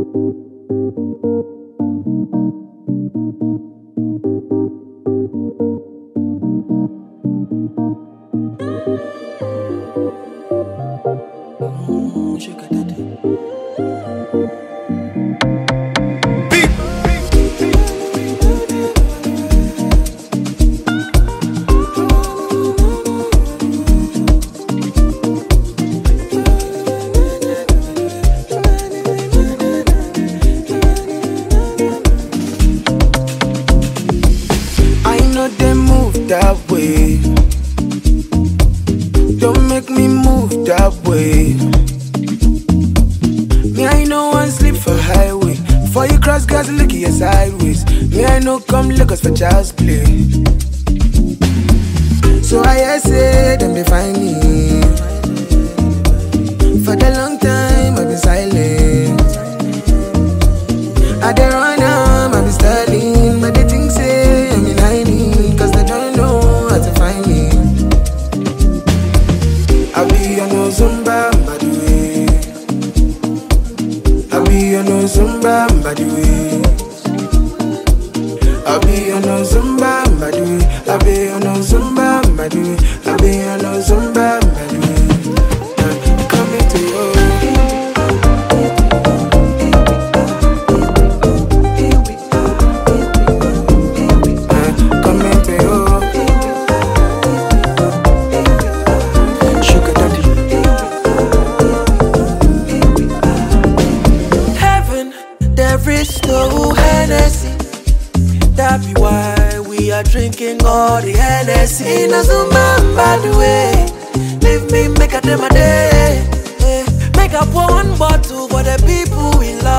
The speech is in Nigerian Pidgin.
That way, don't make me move that way. Me, I know one sleep for highway. Before you cross, girls look at you sideways. Me, I know come Lagos for child's play. So I say, them they find me. For the long time, I've been silent. I don't run out, I've been styling. But they think say, I'm in hiding. Cause they don't know how to find me. I be on no Zumba, by the way. I be on no Zumba, by the way. I be on no Zumba, by the way. I be on no Zumba, by the way. I be on no Zumba, by the way. Coming to you. No Hennessy, that be why we are drinking all the Hennessy. In a Zumba, by the way, leave me make a day my day. Make up one bottle for the people we love.